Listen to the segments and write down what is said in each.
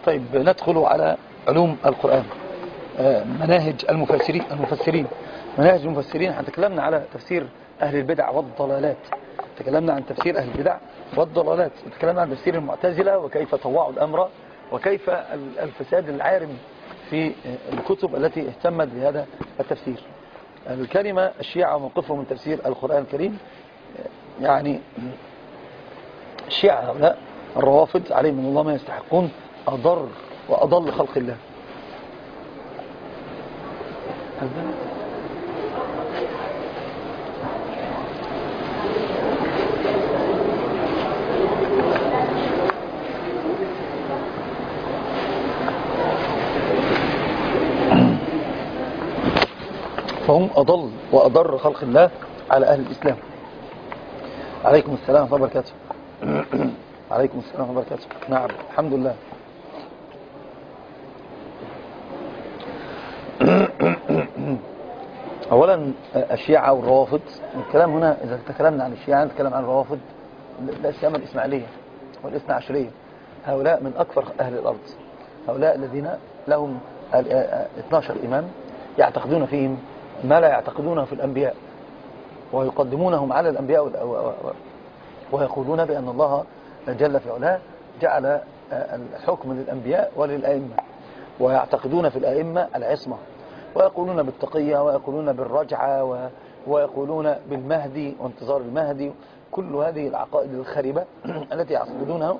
طيب ندخل على علوم القرآن. مناهج المفسرين. مناهج المفسرين، احنا تكلمنا على تفسير أهل البدع والضلالات، تكلمنا عن تفسير أهل البدع والضلالات، تكلمنا عن تفسير المعتزلة وكيف طوعوا الأمر وكيف الفساد العارم في الكتب التي اهتمت بهذا التفسير. الكلمة الشيعة وموقفهم من تفسير القرآن الكريم، يعني الشيعة هؤلاء الروافض عليهم من الله ما يستحقون، أضر وأضل خلق الله. فهم أضل وأضر خلق الله على أهل الإسلام. عليكم السلام ورحمة الله وبركاته. عليكم السلام ورحمة الله وبركاته. نعم الحمد لله. أولا الشيعة والروافض، الكلام هنا إذا تكلمنا عن الشيعة نتكلم عن الروافض، لا سيما الإسماعيلية والإثنى عشرية. هؤلاء من أكثر أهل الأرض، هؤلاء الذين لهم 12 إمام يعتقدون فيهم ما لا يعتقدونه في الأنبياء، ويقدمونهم على الأنبياء ويقولون بأن الله جل في علاه جعل الحكم للأنبياء وللأئمة، ويعتقدون في الأئمة العصمة، ويقولون بالتقية، ويقولون بالرجعة، ويقولون بالمهدي وانتظار المهدي. كل هذه العقائد الخريبة التي يعتقدونها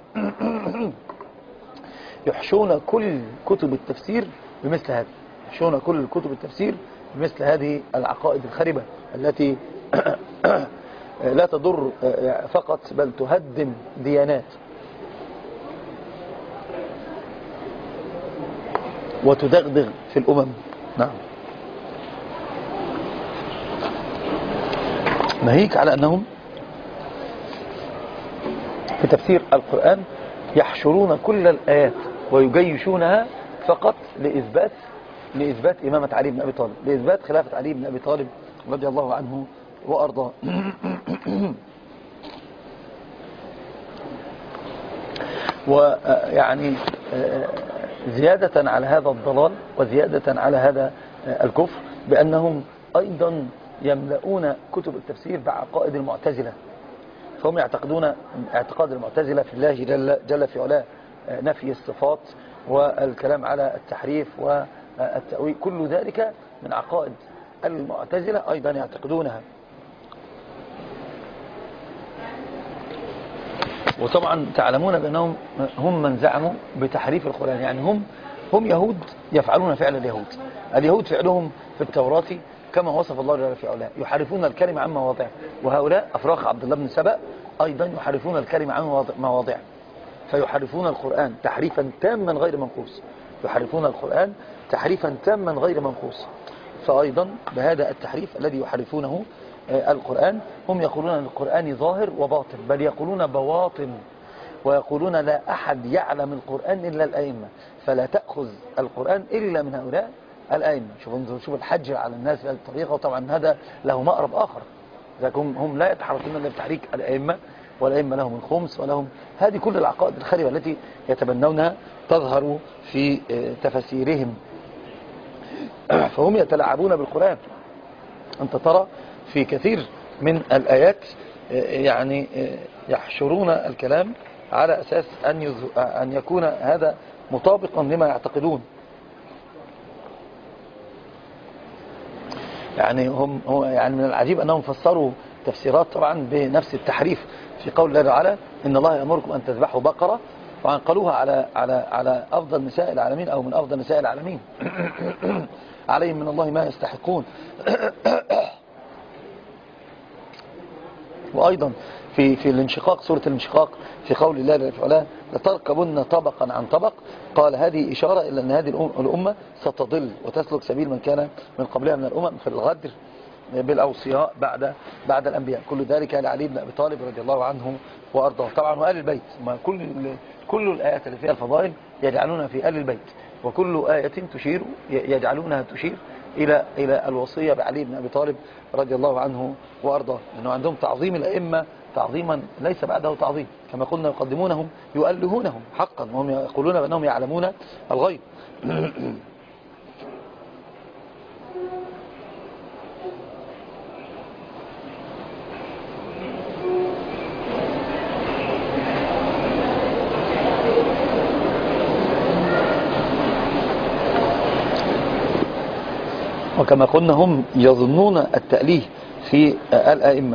يحشون كل كتب التفسير بمثل هذا، يحشون كل كتب التفسير بمثل هذه العقائد الخريبة التي لا تضر فقط بل تهدم ديانات وتدغدغ في الأمم. نعم، ناهيك على أنهم في تفسير القرآن يحشرون كل الآيات ويجيشونها فقط لإثبات إمامة علي بن أبي طالب، لإثبات خلافة علي بن أبي طالب رضي الله عنه وأرضاه. ويعني زيادة على هذا الضلال وزيادة على هذا الكفر بأنهم أيضا يملؤون كتب التفسير بعقائد المعتزلة. فهم يعتقدون اعتقاد المعتزلة في الله جل في علاه نفي الصفات والكلام على التحريف والتأويل، كل ذلك من عقائد المعتزلة أيضا يعتقدونها. وطبعا تعلمون بأنهم هم من زعموا بتحريف القرآن، يعني هم يهود يفعلون فعل اليهود فعلهم في التوراة كما وصف الله جل في علاه، يحرفون الكلمة عن مواضعه. وهؤلاء أفراخ عبد الله بن سبأ أيضا يحرفون الكلمة عن مواضعه، فيحرفون القرآن تحريفا تاما غير منقوص، يحرفون القرآن تحريفا تاما غير منقوص. فأيضا بهذا التحريف الذي يحرفونه القرآن، هم يقولون أن القرآن ظاهر وباطن، بل يقولون بواطن، ويقولون لا أحد يعلم القرآن إلا الأئمة، فلا تأخذ القرآن إلا من هؤلاء الأئمة. شوف الحج على الناس بهذه الطريقة. وطبعا هذا له مأرب آخر، هم لا يتحركون إلا بتحريك الأئمة، والأئمة لهم الخمس ولهم هذه كل العقائد الخريبة التي يتبنونها تظهر في تفسيرهم. فهم يتلاعبون بالقرآن. أنت ترى في كثير من الآيات يعني يحشرون الكلام على أساس أن يكون هذا مطابقا لما يعتقدون. يعني يعني من العجيب أنهم فسروا تفسيرات طبعا بنفس التحريف في قول الله تعالى إن الله يأمركم أن تذبحوا بقرة، طبعا قالوها على أفضل نساء العالمين أو من أفضل نساء العالمين عليهم من الله ما يستحقون. وأيضا في الانشقاق، سورة الانشقاق، في قول الله جل في علاه لتركبن طبقا عن طبق، قال هذه إشارة إلى أن هذه الأمة ستضل وتسلك سبيل من كان من قبلها من الأمم في الغدر بالأوصياء بعد الأنبياء. كل ذلك لعلي بن أبي طالب رضي الله عنه وأرضاه. طبعا وآل البيت، ما كل الآيات اللي فيها الفضائل يجعلونها في آل البيت، وكل آية تشير يجعلونها تشير إلى الوصية بعلي بن أبي طالب رضي الله عنه وأرضاه، لأنه عندهم تعظيم الأئمة تعظيما ليس بعده تعظيم، كما قلنا يقدمونهم يؤلهونهم حقا وهم يقولون بأنهم يعلمون الغيب. وكما قلنا هم يظنون التأليه في الأئمة.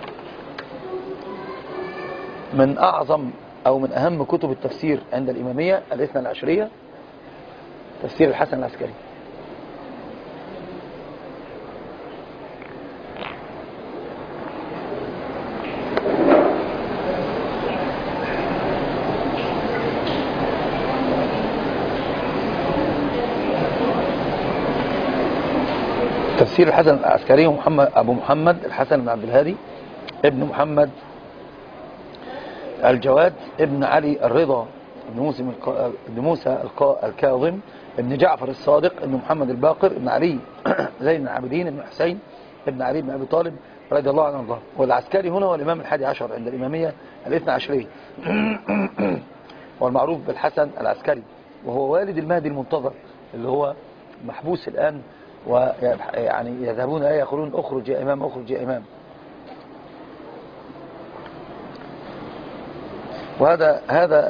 من أعظم أو من أهم كتب التفسير عند الإمامية الاثنى العشرية تفسير الحسن العسكري. تفسير الحسن العسكري أبو محمد الحسن بن عبد الهادي ابن محمد الجواد ابن علي الرضا ابن موسى الكاظم ابن جعفر الصادق ابن محمد الباقر ابن علي زين العابدين ابن حسين ابن علي بن أبي طالب رضي الله عنه وارضاه. والعسكري هنا هو الإمام الحادي عشر عند الإمامية الاثنى عشرية والمعروف بالحسن العسكري، وهو والد المهدي المنتظر اللي هو محبوس الآن، ويعني يذهبون إليه يقولون اخرج يا إمام اخرج يا إمام. وهذا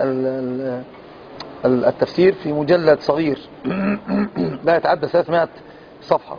التفسير في مجلد صغير لا يتعدى 300 صفحة،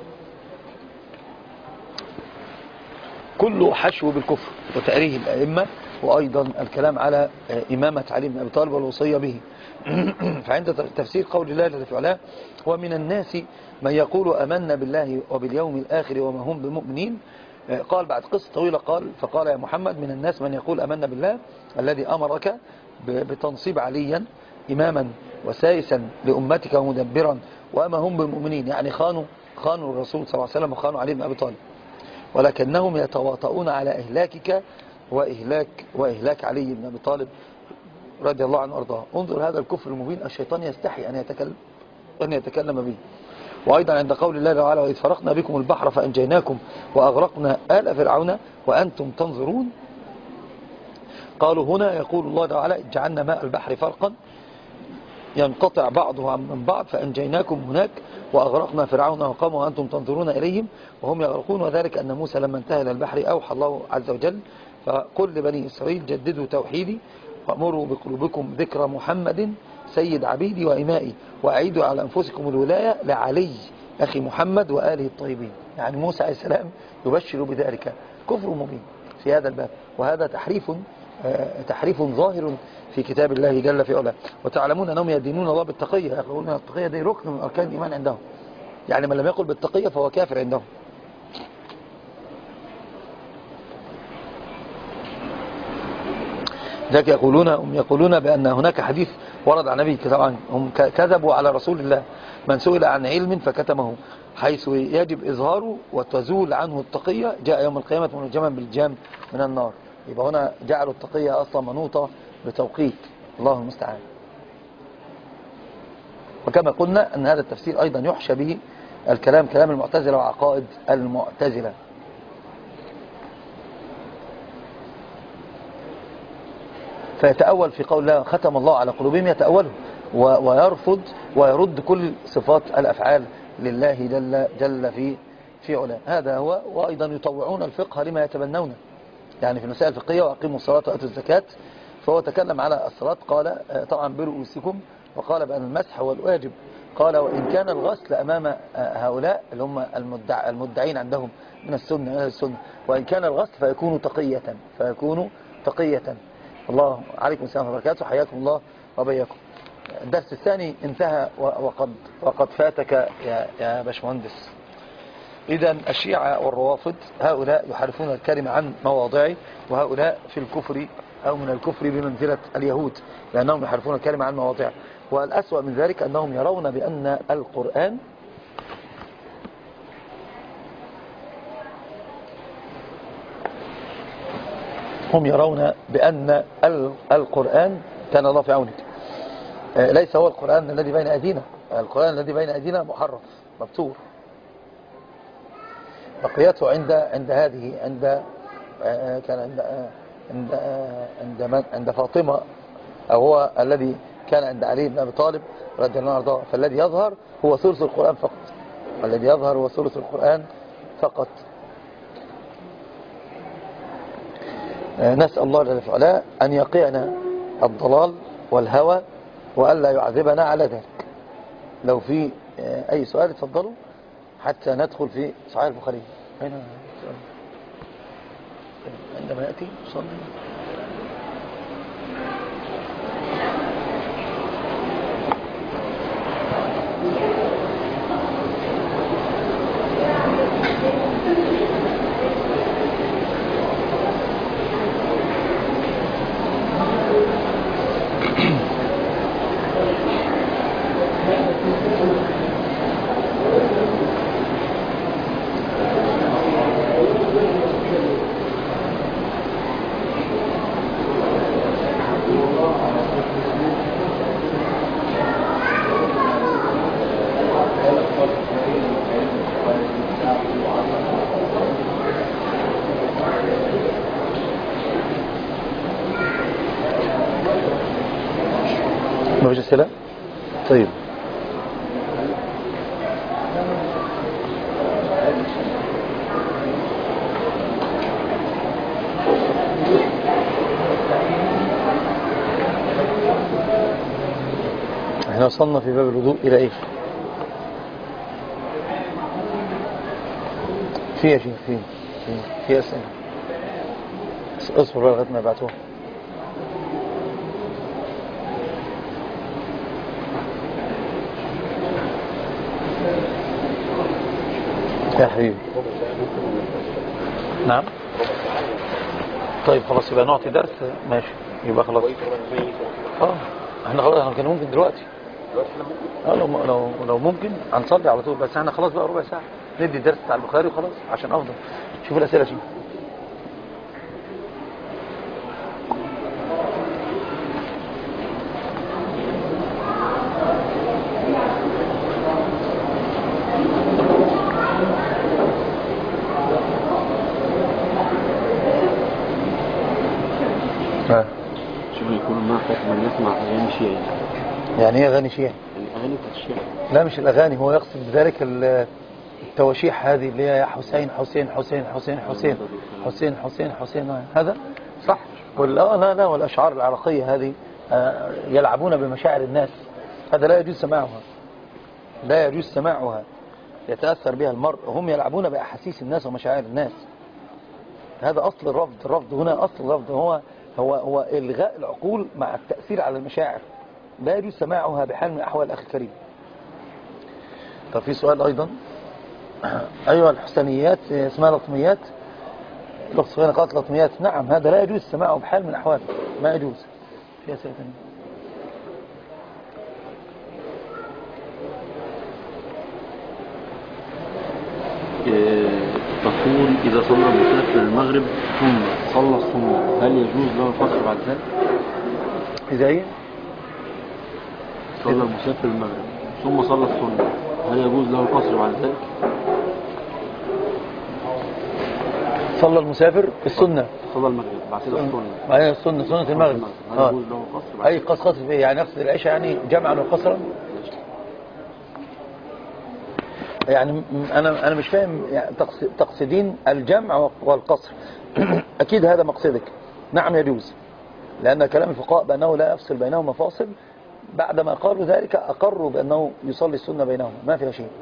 كله حشو بالكفر وتأريه الأئمة، وأيضا الكلام على إمامة علي بن أبي طالب والوصية به. فعند تفسير قول الله جل وعلا ومن الناس من يقول آمنا بالله وباليوم الآخر وما هم بمؤمنين، قال بعد قصة طويلة فقال يا محمد من الناس من يقول آمنا بالله الذي أمرك بتنصيب عليا إماما وسائسا لأمتك ومدبرا وما هم بالمؤمنين، يعني خانوا الرسول صلى الله عليه وسلم وخانوا علي بن أبي طالب، ولكنهم يتواطؤون على إهلاكك وإهلاك علي بن أبي طالب رضي الله عنه وارضاه. انظر هذا الكفر المبين، الشيطان يستحي أن يتكلم به. وأيضا عند قول الله تعالى وإذ فرقنا بكم البحر فأنجيناكم وأغرقنا آل فرعون وأنتم تنظرون، قالوا هنا يقول الله تعالى جعلنا ماء البحر فرقا ينقطع بعضه عن بعض فأنجيناكم هناك وأغرقنا فرعون وقومه وأنتم تنظرون إليهم وهم يغرقون، وذلك أن موسى لما انتهى إلى البحر أوحى الله عز وجل فقل لبني إسرائيل جددوا توحيدي وأمروا بقلوبكم ذكر محمد سيد عبيدي وإمائي وأعيدوا على أنفسكم الولاية لعلي أخي محمد وآله الطيبين. يعني موسى عليه السلام يبشر بذلك. كفر مبين في هذا الباب، وهذا تحريف ظاهر في كتاب الله جل في علاه. وتعلمون أنهم يدينون الله بالتقية، يقولون التقية دي ركن من أركان الإيمان عندهم، يعني من لم يقل بالتقية فهو كافر عندهم. ذلك يقولون بأن هناك حديث ورد عن النبي، طبعا هم كذبوا على رسول الله من سئل عن علم فكتمه حيث يجب إظهاره وتزول عنه التقية جاء يوم القيامة منجما بالجام من النار. يبقى هنا جعلوا التقية أصلا منوطة بتوقيت، الله المستعان. وكما قلنا أن هذا التفسير أيضا يحشى به كلام المعتزلة وعقائد المعتزلة. فيتأول في قول الله ختم الله على قلوبهم، يتأوله ويرفض ويرد كل صفات الأفعال لله جل في علاه. هذا هو. وأيضا يطوعون الفقه لما يتبنونه، يعني في المسائل الفقهية وأقيموا الصلاة وآتوا الزكاة، فهو تكلم على الصلاة قال طبعا برؤوسكم، وقال بأن المسح هو الواجب، قال وإن كان الغسل أمام هؤلاء اللي هم المدعين عندهم من السنة وإن كان الغسل فيكون تقية. الله عليكم السلام وبركاته، حياكم الله وبياكم. الدرس الثاني انتهى وقد فاتك يا باشمهندس. إذن الشيعة والروافض هؤلاء يحرفون الكلمة عن مواضعه، وهؤلاء في الكفر أو من الكفر بمنزلة اليهود، لأنهم يحرفون الكلمة عن مواضعه. والأسوأ من ذلك أنهم يرون بأن القرآن كان الله في عونك ليس هو القرآن الذي بين أيدينا. القرآن الذي بين أيدينا محرف مبتور، بقيته عند كان عند عند فاطمة، أو هو الذي كان عند علي بن أبي طالب رضي الله عنه، فالذي يظهر هو ثلث القرآن فقط، الذي يظهر هو ثلث القرآن فقط. نسأل الله جل وعلا أن يقينا الضلال والهوى وألا يعذبنا على ذلك. لو في أي سؤال اتفضلوا حتى ندخل في صحيح البخاري. هنا سؤال عندما يأتي صلي. مفيش أسئلة؟ طيب احنا وصلنا في باب الوضوء إلى إيه؟ في أسئلة اصبر بقى لغاية ما يبعتوها. يا حبيبي نعم. طيب خلاص يبقى نعطي درس ماشي، يبقى خلاص احنا خلاص احنا كان ممكن دلوقتي لو ممكن هنصلي على طول، بس احنا خلاص بقى ربع ساعة ندي الدرس بتاع البخاري وخلاص عشان افضل. شوف الاسئلة شيء. شوف يكون ما حكم نسمع أغاني شيعي. يعني ايه أغاني شيعي؟ الأغاني بتاعت الشيعي. لا مش الأغاني، هو يقصد بذلك التواشيح هذه اللي هي يا حسين حسين حسين حسين حسين حسين حسين حسين، هذا صح؟ ولا لا والأشعار العراقية هذه يلعبون بمشاعر الناس، هذا لا يجوز سماعها، لا يجوز سماعها، يتأثر بها المرء. هم يلعبون بأحاسيس الناس ومشاعر الناس، هذا أصل الرفض. الرفض هنا أصل الرفض هو إلغاء العقول مع التأثير على المشاعر، لا يجوز سماعها بحال من أحوال أخي الكريم. طب في سؤال أيضا. أيوة الحسنيات اسمها لطميات، الأخت صفيانة قالت لطميات، نعم هذا لا يجوز سماعه بحال من الأحوال، ما يجوز. في أسئلة ثانية؟ تقول إذا صلى المسافر المغرب ثم صلى السنة هل يجوز له القصر بعد ذلك؟ إذا إيه؟ صلى المسافر المغرب ثم صلى السنة هل يجوز له القصر بعد ذلك؟ صلى المسافر السنة، صلى المغرب بعد كده السنة، أي سنة المغرب، هل يجوز له القصر بعد أي قصر في إيه؟ يعني يقصد العشاء يعني جمعا وقصرا؟ يعني أنا مش فاهم، يعني تقصدين الجمع والقصر أكيد هذا مقصدك. نعم يجوز، لأن كلام الفقهاء بأنه لا يفصل بينهما فاصل، بعدما قالوا ذلك أقروا بأنه يصلي السنة بينهما، ما فيها شيء.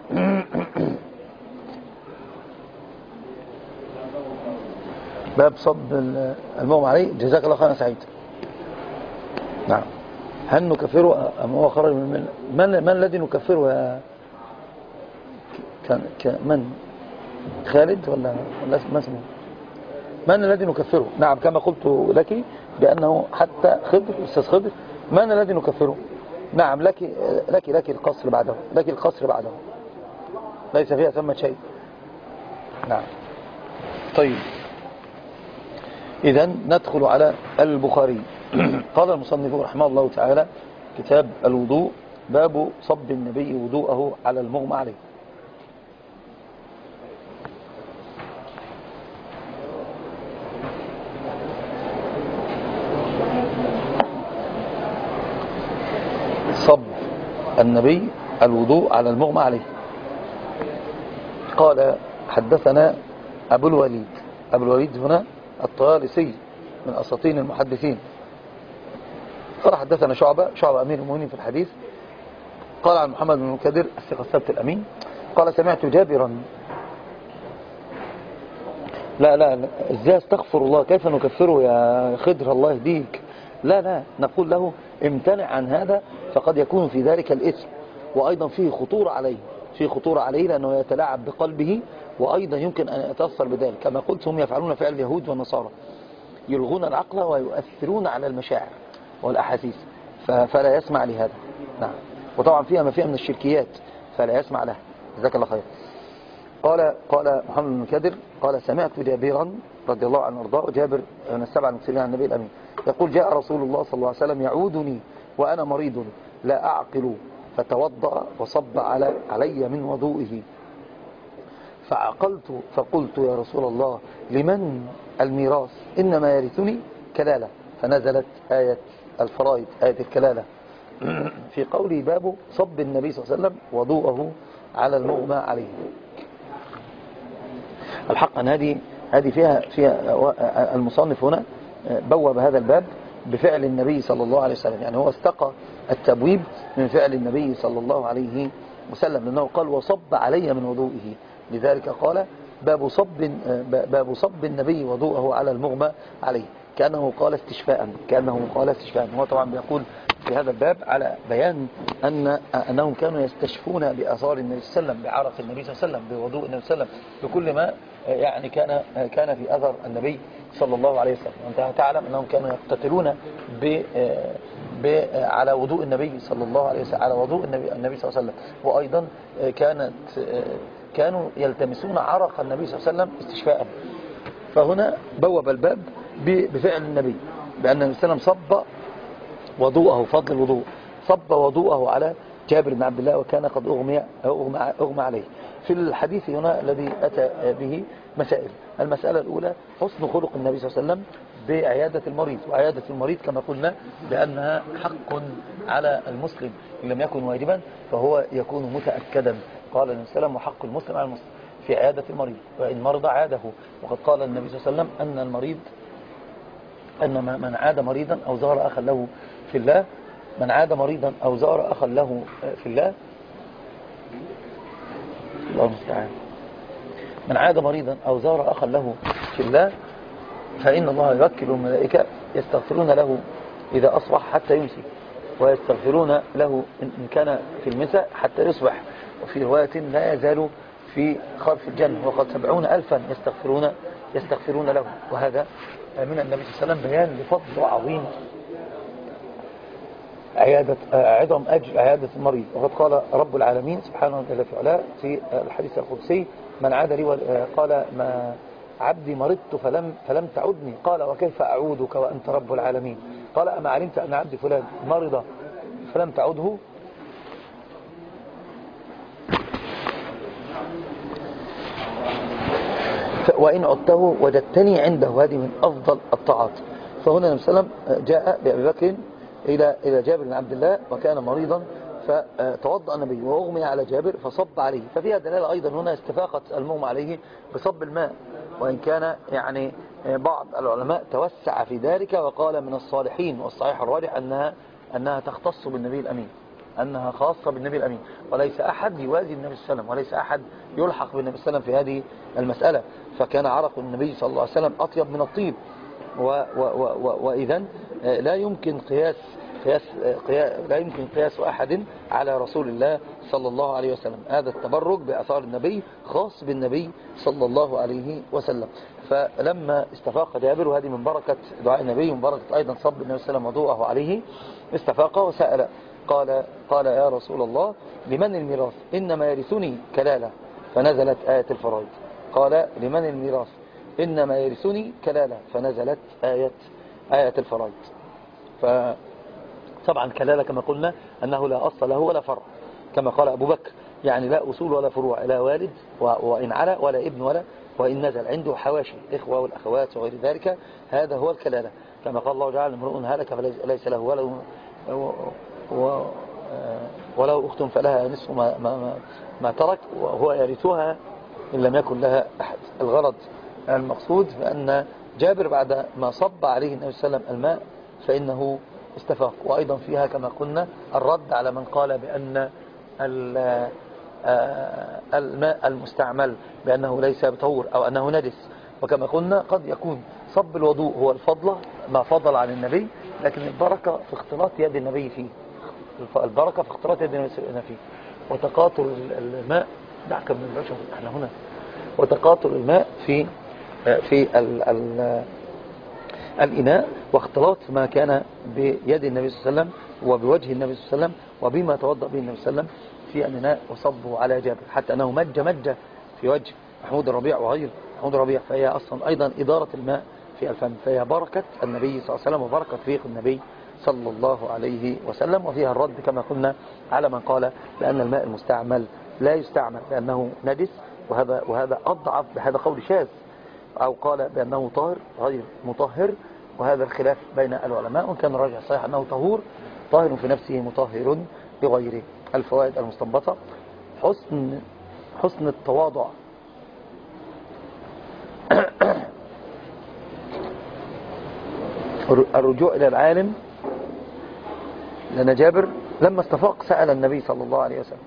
باب صب المغمى عليه، جزاك الله خيرا سعيد. نعم. هل نكفره أم هو خرج من الذي نكفره يا من خالد ولا ما اسمه؟ من الذي نكفره؟ نعم كما قلت لك بأنه حتى خضر، أستاذ خضر، من الذي نكفره؟ نعم لك القصر بعده، لك القصر بعده، ليس فيها ثمة شيء. نعم. طيب إذن ندخل على البخاري. قال المصنف رحمه الله تعالى كتاب الوضوء، باب صب النبي وضوءه على المغمى عليه. صب النبي الوضوء على المغمى عليه. قال حدثنا أبو الوليد هنا الطيالسي من أساطين المحدثين. قال حدثنا شعبة أمير المؤمنين في الحديث. قال عن محمد بن المنكدر الثقة الثبت الأمين قال سمعت جابرا. لا ازاي استغفر الله، كيف نكفره يا خضر الله يهديك؟ لا نقول له امتنع عن هذا، فقد يكون في ذلك الاسم، وأيضا فيه خطورة عليه لأنه يتلاعب بقلبه، وأيضا يمكن أن يتأثر بذلك. كما قلت هم يفعلون فعل اليهود والنصارى، يلغون العقل ويؤثرون على المشاعر والأحاسيس، فلا يسمع لهذا. نعم. وطبعا فيها ما فيها من الشركيات، فلا يسمع لها. جزاك الله خير. قال محمد بن المنكدر قال سمعت جابرا رضي الله عنه وارضاه، جابر من السبع المكثرين عن النبي الأمين، يقول جاء رسول الله صلى الله عليه وسلم يعودني وأنا مريض لا أعقل، فتوضأ وصب علي من وضوئه، فعقلت فقلت يا رسول الله لمن الميراث؟ إنما يرثني كلالة، فنزلت آية الفرائض، آية الكلالة في قوله باب صب النبي صلى الله عليه وسلم وضوءه على المغمى عليه. الحق أن هذه فيها المصنف هنا بوب هذا الباب بفعل النبي صلى الله عليه وسلم، يعني هو استقى التبويب من فعل النبي صلى الله عليه وسلم، لأنه قال وصب علي من وضوئه، لذلك قال باب صب النبي وضوءه على المغمى عليه، كأنه قال استشفاء. هو طبعا بيقول في هذا الباب على بيان أنهم كانوا يستشفون بآثار النبي صلى الله عليه وسلم، بعرق النبي صلى الله عليه وسلم، بوضوء النبي صلى الله عليه وسلم، بكل ما يعني كان في أثر النبي صلى الله عليه وسلم. وأنت تعلم أنهم كانوا يقتتلون على وضوء النبي صلى الله عليه وسلم، على وضوء النبي صلى الله عليه وسلم، وأيضا كانوا يلتمسون عرق النبي صلى الله عليه وسلم استشفاء. فهنا بوب الباب بفعل النبي، بأن النبي صلى الله عليه وسلم صب وضوءه، فضل الوضوء، صب وضوءه على جابر بن عبد الله، وكان قد أغمى عليه. في الحديث هنا الذي أتى به مسائل. المسألة الأولى حسن خلق النبي صلى الله عليه وسلم بعيادة المريض، وعيادة المريض كما قلنا بأنها حق على المسلم، إن لم يكن واجبا فهو يكون متأكدا. قال النبي صلى الله عليه وسلم وحق المسلم على المسلم في عيادة المريض، وإن مرض عاده. وقد قال النبي صلى الله عليه وسلم أن من عاد مريضا أو زار أخا له في الله، من عاد مريضا أو زار أخا له في الله، الله المستعان، من عاد مريضا أو زار أخا له في الله فإن الله يوكل الملائكة يستغفرون له إذا أصبح حتى يمسي، ويستغفرون له إن كان في المساء حتى يصبح، وفي رواية لا يزال في خلف الجنة، وقد 70,000 يستغفرون له. وهذا من النبي صلى الله عليه وسلم بيان لفضل عظيم عظم أجل عيادة المريض. وقد قال رب العالمين سبحانه وتعالى في علاه في الحديث القدسي من عاد لي قال ما عبدي مرضت فلم تعدني، قال وكيف أعودك وأنت رب العالمين؟ قال أما علمت أن عبدي فلان مرض فلم تعده؟ وإن عدته وجدتني عنده، هذه من أفضل الطاعات. فهنا النبي صلى الله عليه وسلم جاء بأبي بكر إلى جابر بن عبد الله وكان مريضا، فتوضأ النبي وأغمي على جابر فصب عليه. ففيها دلالة أيضا هنا استفاقت المغمى عليه بصب الماء، وإن كان يعني بعض العلماء توسع في ذلك وقال من الصالحين، والصحيح الراجح أنها تختص بالنبي الأمين، أنها خاصة بالنبي الأمين، وليس أحد يوازي النبي صلى الله عليه وسلم، وليس أحد يلحق بالنبي صلى الله عليه وسلم في هذه المسألة. فكان عرق النبي صلى الله عليه وسلم أطيب من الطيب، وإذن لا يمكن قياس أحد على رسول الله صلى الله عليه وسلم. هذا التبرك بأثار النبي خاص بالنبي صلى الله عليه وسلم. فلما استفاق جابر، وهذه من بركة دعاء النبي ومن بركة أيضا صب النبي صلى الله عليه وسلم وضوءه عليه، استفاق وسأل قال يا رسول الله لمن الميراث؟ إنما يرثني كلالة، فنزلت آية الفرائض. قال لمن الميراث؟ إنما يرثني كلالة، فنزلت آية الفرائض. فطبعا كلالة كما قلنا أنه لا أصل له ولا فرع، كما قال أبو بكر، يعني لا أصول ولا فروع، لا والد وإن علا ولا ابن وإن نزل، عنده حواشي إخوة والأخوات وغير ذلك، هذا هو الكلالة. كما قال الله تعالى امرؤ هلك فليس له ولد ولو أخت فلها نصف ما ترك وهو يرثها إن لم يكن لها أحد. الغرض المقصود بأن جابر بعد ما صب عليه النبي صلى الله عليه وسلم الماء فإنه استفاق. وأيضا فيها كما قلنا الرد على من قال بأن الماء المستعمل بأنه ليس بطهور أو أنه نجس. وكما قلنا قد يكون صب الوضوء هو الفضل ما فضل عن النبي، لكن البركة في اختلاط يد النبي فيه، البركة في اختلاط يد النبي فيه. وتقاطر الماء دعك من البشر احنا هنا، وتقاطر الماء في الإناء واختلاط ما كان بيد النبي صلى الله عليه وسلم وبوجه النبي صلى الله عليه وسلم وبما توضأ به النبي صلى الله عليه وسلم في الإناء وصبه على جابر، حتى أنه مج في وجه محمود الربيع وغير محمود الربيع. فهي أصلا أيضا إدارة الماء في الفم، فهي بركة النبي صلى الله عليه وسلم وبركة ريق النبي صلى الله عليه وسلم. وفيها الرد كما قلنا على من قال بأن الماء المستعمل لا يستعمل لأنه نجس، وهذا أضعف، بهذا قول شاذ، أو قال بأنه طاهر غير مطهر. وهذا الخلاف بين العلماء، وإن كان الراجح الصحيح أنه طاهر في نفسه مطهر لغيره. الفوائد المستنبطة: حسن التواضع، الرجوع إلى العالم، لأن جابر لما استفاق سأل النبي صلى الله عليه وسلم.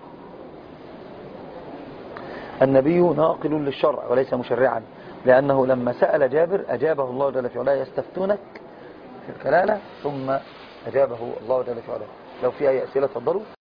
النبي ناقل للشرع وليس مشرعا، لأنه لما سأل جابر أجابه الله جل في علاه: يستفتونك في الكلالة، ثم أجابه الله جل في علاه. لو في أي أسئلة تفضلوا.